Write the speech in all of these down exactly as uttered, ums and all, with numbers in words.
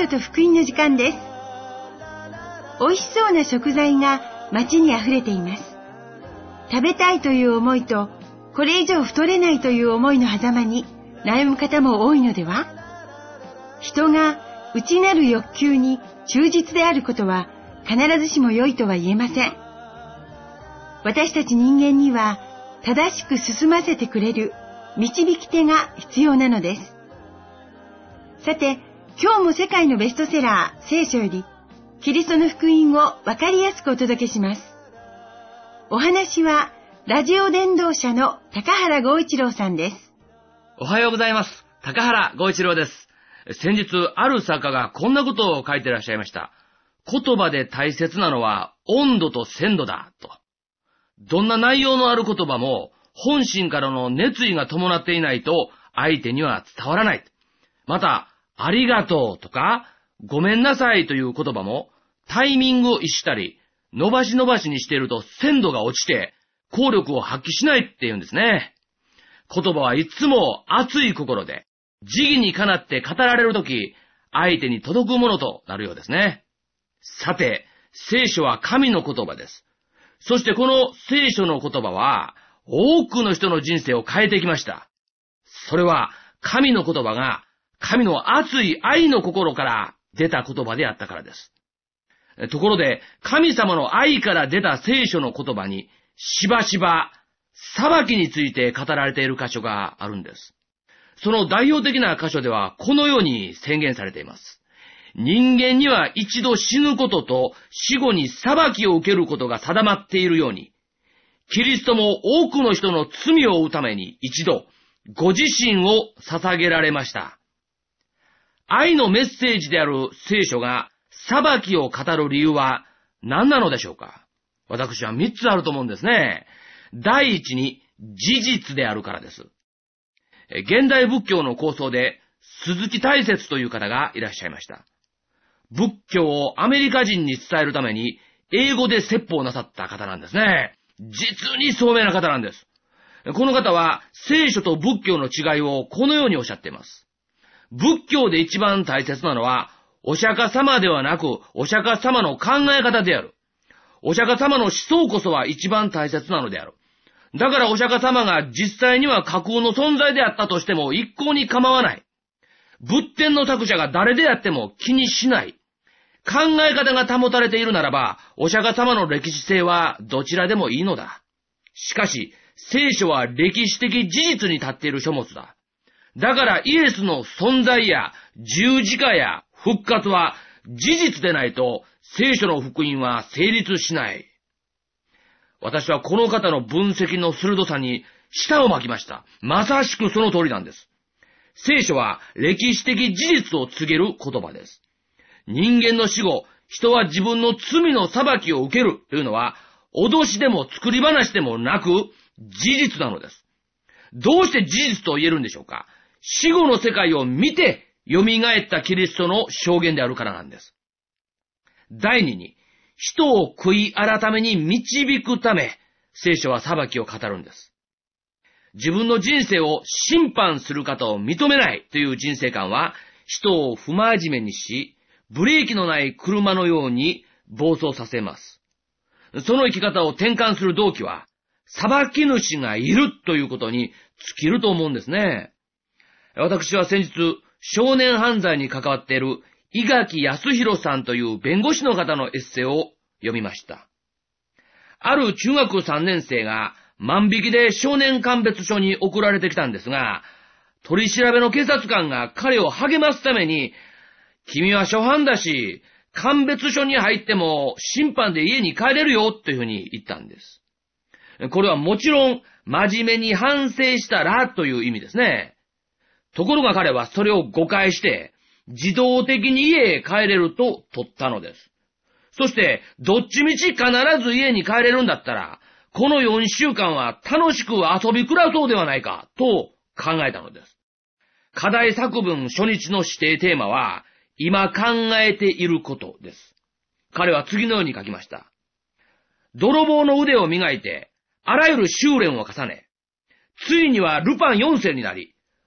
書と福音の時間です。美味しそうな食材が街にあふれています。食べたいという思いと、これ以上太れないという思いの狭間に悩む方も多いのでは？人が内なる欲求に忠実であることは必ずしも良いとは言えません。私たち人間には正しく進ませてくれる導き手が必要なのです。さて、今日も世界のベストセラー聖書よりキリストの福音をわかりやすくお届けします。お話はラジオ伝道者の高原剛一郎さんです。 おはようございます。高原剛一郎です。先日ある作家がこんなことを書いていらっしゃいました。言葉で大切なのは温度と鮮度だと。どんな内容のある言葉も本心からの熱意が伴っていないと相手には伝わらない。また、ありがとうとかごめんなさいという言葉もタイミングを逸したり伸ばし伸ばしにしていると鮮度が落ちて効力を発揮しないっていうんですね。言葉はいつも熱い心で時宜にかなって語られるとき相手に届くものとなるようですね。さて、聖書は神の言葉です。そしてこの聖書の言葉は多くの人の人生を変えてきました。それは神の言葉が神の熱い愛の心から出た言葉であったからです。ところで神様の愛から出た聖書の言葉にしばしば裁きについて語られている箇所があるんです。その代表的な箇所ではこのように宣言されています。人間には一度死ぬことと死後に裁きを受けることが定まっているように、キリストも多くの人の罪を負うために一度ご自身を捧げられました。愛のメッセージである聖書が裁きを語る理由は何なのでしょうか？私は三つあると思うんですね。第一に事実であるからです。現代仏教の構想で鈴木大拙という方がいらっしゃいました。仏教をアメリカ人に伝えるために英語で説法なさった方なんですね。実に聡明な方なんです。この方は聖書と仏教の違いをこのようにおっしゃっています。仏教で一番大切なのはお釈迦様ではなくお釈迦様の考え方である。お釈迦様の思想こそは一番大切なのである。だからお釈迦様が実際には架空の存在であったとしても一向に構わない。仏典の作者が誰であっても気にしない。考え方が保たれているならば、お釈迦様の歴史性はどちらでもいいのだ。しかし、聖書は歴史的事実に立っている書物だ。だからイエスの存在や十字架や復活は事実でないと聖書の福音は成立しない。私はこの方の分析の鋭さに舌を巻きました。まさしくその通りなんです。聖書は歴史的事実を告げる言葉です。人間の死後、人は自分の罪の裁きを受けるというのは、脅しでも作り話でもなく、事実なのです。どうして事実と言えるんでしょうか？死後の世界を見て、蘇ったキリストの証言であるからなんです。第二に、人を悔い改めに導くため、聖書は裁きを語るんです。自分の人生を審判する方を認めないという人生観は、人を不真面目にし、ブレーキのない車のように暴走させます。その生き方を転換する動機は、裁き主がいるということに尽きると思うんですね。私は先日、少年犯罪に関わっている伊垣康弘さんという弁護士の方のエッセイを読みました。ある中学さんねん生が万引きで少年鑑別所に送られてきたんですが、取り調べの警察官が彼を励ますために、君は初犯だし、鑑別所に入っても審判で家に帰れるよというふうに言ったんです。これはもちろん真面目に反省したらという意味ですね。ところが彼はそれを誤解して自動的に家へ帰れると取ったのです。そしてどっちみち必ず家に帰れるんだったらこのよんしゅうかんは楽しく遊び暮らそうではないかと考えたのです。課題作文初日の指定テーマは今考えていることです。彼は次のように書きました。泥棒の腕を磨いて、あらゆる修練を重ね、ついにはルパンよんせいになり、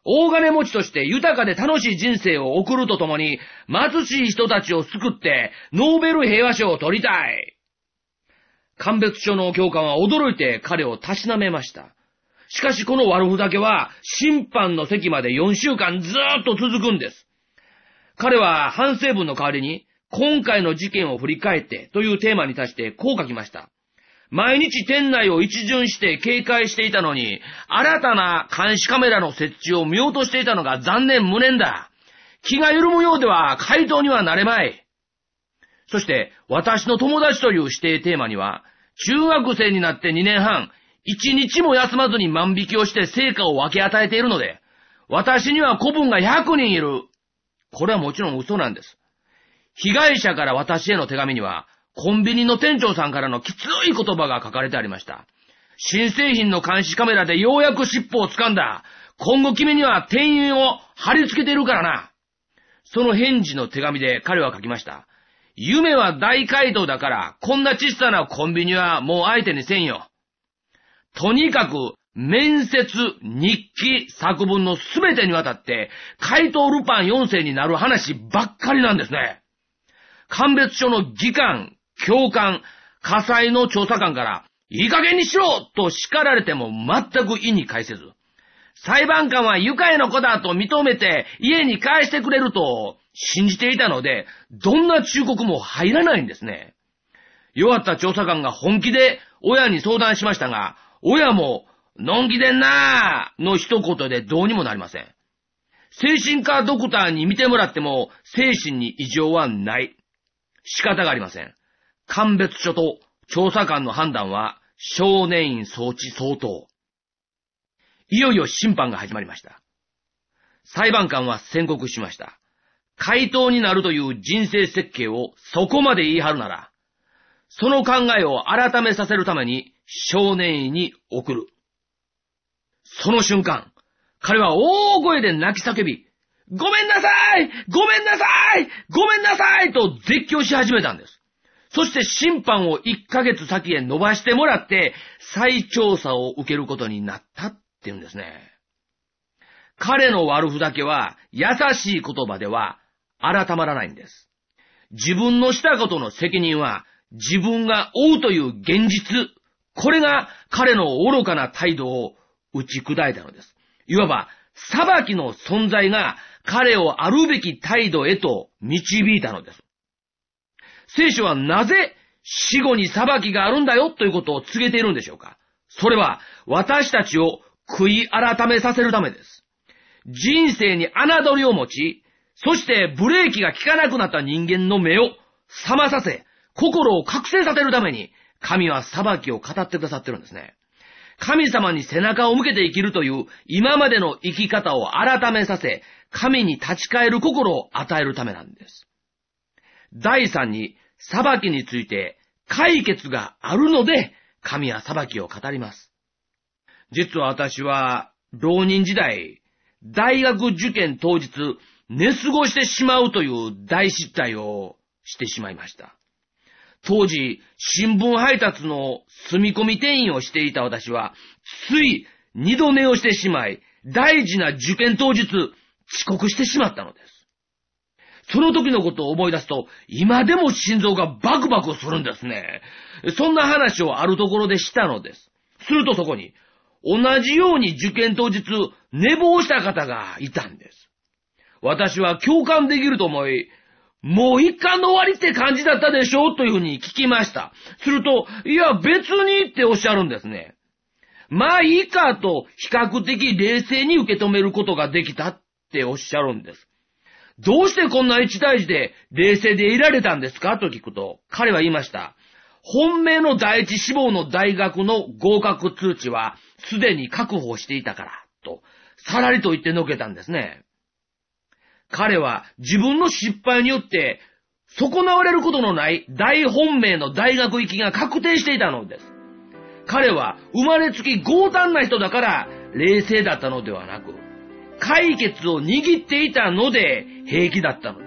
大金持ちとして豊かで楽しい人生を送るとともに、貧しい人たちを救ってノーベル平和賞を取りたい。鑑別所の教官は驚いて彼をたしなめました。しかしこの悪ふざけは審判の席までよんしゅうかんずーっと続くんです。彼は反省文の代わりに今回の事件を振り返ってというテーマに対してこう書きました。毎日店内を一巡して警戒していたのに、新たな監視カメラの設置を見落としていたのが残念無念だ。気が緩むようでは回答にはなれまい。そして、私の友達という指定テーマには、中学生になってにねんはん、一日も休まずに万引きをして成果を分け与えているので、私には子分がひゃくにんいる。これはもちろん嘘なんです。被害者から私への手紙には、コンビニの店長さんからのきつい言葉が書かれてありました。新製品の監視カメラでようやく尻尾を掴んだ。今後君には店員を貼り付けているからな。その返事の手紙で彼は書きました。夢は大街道だから、こんな小さなコンビニはもう相手にせんよ。とにかく、面接、日記、作文のすべてにわたって、怪盗ルパンよん世になる話ばっかりなんですね。鑑別所の議官、教官、火災の調査官から、いい加減にしろと叱られても全く意に介せず、裁判官は愉快な子だと認めて家に帰してくれると信じていたので、どんな忠告も入らないんですね。弱った調査官が本気で親に相談しましたが、親も、のんきでんなーの一言でどうにもなりません。精神科ドクターに見てもらっても精神に異常はない。仕方がありません。鑑別所と調査官の判断は少年院送致相当。いよいよ審判が始まりました。裁判官は宣告しました。怪盗になるという人生設計をそこまで言い張るなら、その考えを改めさせるために少年院に送る。その瞬間、彼は大声で泣き叫び、ごめんなさいごめんなさいごめんなさいと絶叫し始めたんです。そして審判をいっかげつ先へ伸ばしてもらって再調査を受けることになったって言うんですね。彼の悪ふざけは優しい言葉では改まらないんです。自分のしたことの責任は自分が負うという現実、これが彼の愚かな態度を打ち砕いたのです。いわば裁きの存在が彼をあるべき態度へと導いたのです。聖書はなぜ死後に裁きがあるんだよということを告げているんでしょうか。それは私たちを悔い改めさせるためです。人生に侮りを持ち、そしてブレーキが効かなくなった人間の目を覚まさせ、心を覚醒させるために、神は裁きを語ってくださってるんですね。神様に背中を向けて生きるという今までの生き方を改めさせ、神に立ち返る心を与えるためなんです。だいさんに裁きについて解決があるので、神は裁きを語ります。実は私は浪人時代、大学受験当日、寝過ごしてしまうという大失態をしてしまいました。当時、新聞配達の住み込み店員をしていた私は、つい二度寝をしてしまい、大事な受験当日、遅刻してしまったのです。その時のことを思い出すと、今でも心臓がバクバクするんですね。そんな話をあるところでしたのです。するとそこに、同じように受験当日、寝坊した方がいたんです。私は共感できると思い、もう一巻の終わりって感じだったでしょというふうに聞きました。すると、いや別にっておっしゃるんですね。まあいいかと比較的冷静に受け止めることができたっておっしゃるんです。どうしてこんな一大事で冷静でいられたんですかと聞くと、彼は言いました。本命の第一志望の大学の合格通知はすでに確保していたから、と、さらりと言ってのけたんですね。彼は自分の失敗によって損なわれることのない大本命の大学行きが確定していたのです。彼は生まれつき強胆な人だから冷静だったのではなく、解決を握っていたので平気だったのです。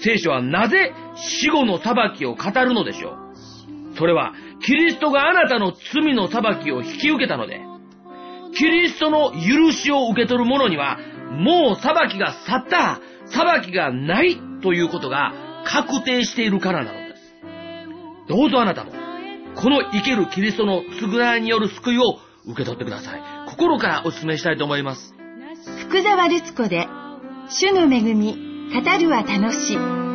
聖書はなぜ死後の裁きを語るのでしょう。それはキリストがあなたの罪の裁きを引き受けたので、 キリストの許しを受け取る者には、もう裁きが去った、裁きがないということが確定しているからなのです。どうぞあなたも、この生けるキリストの償いによる救いを受け取ってください。心からお勧めしたいと思います。 福沢ルツ子で、主の恵み、語るは楽し。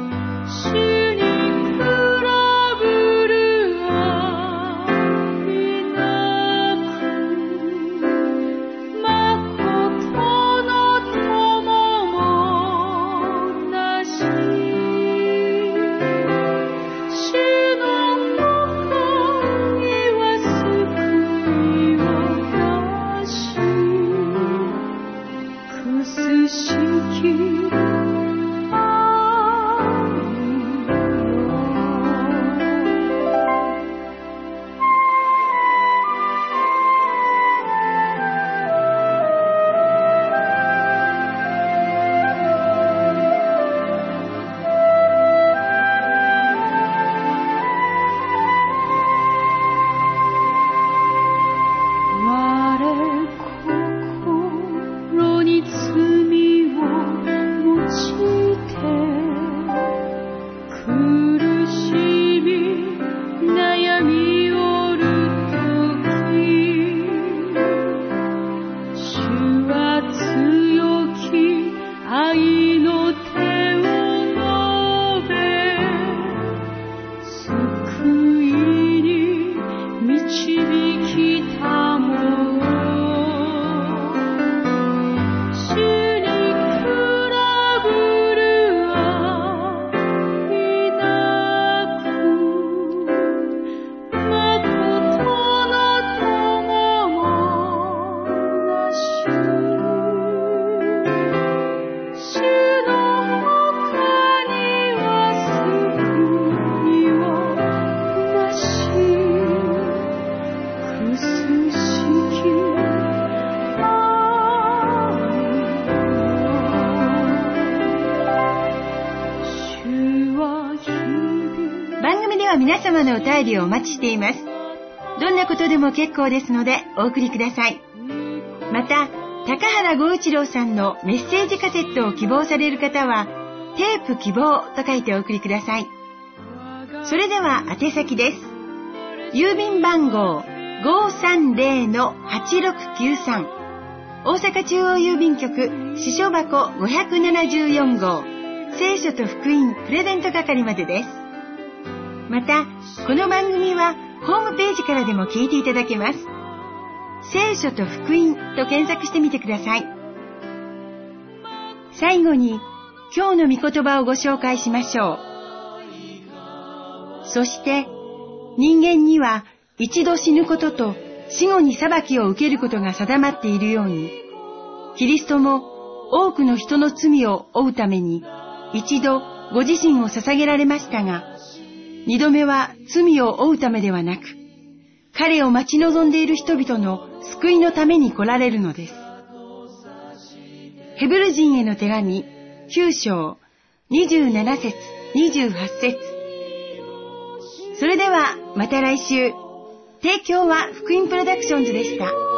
皆様のお便りをお待ちしています。どんなことでも結構ですのでお送りください。また、高原剛一郎さんのメッセージカセットを希望される方は、テープ希望と書いてお送りください。それでは宛先です。郵便番号 ごーさんぜろのはちろくきゅうさん 大阪中央郵便局支所箱ごひゃくななじゅうよん号聖書と福音プレゼント係までです。また、この番組はホームページからでも聞いていただけます。聖書と福音と検索してみてください。最後に、今日の御言葉をご紹介しましょう。そして、人間には一度死ぬことと死後に裁きを受けることが定まっているように、キリストも多くの人の罪を負うために一度ご自身を捧げられましたが、二度目は罪を負うためではなく、彼を待ち望んでいる人々の救いのために来られるのです。ヘブル人への手紙きゅう章にじゅうなな節にじゅうはち節。それではまた来週。提供は福音プロダクションズでした。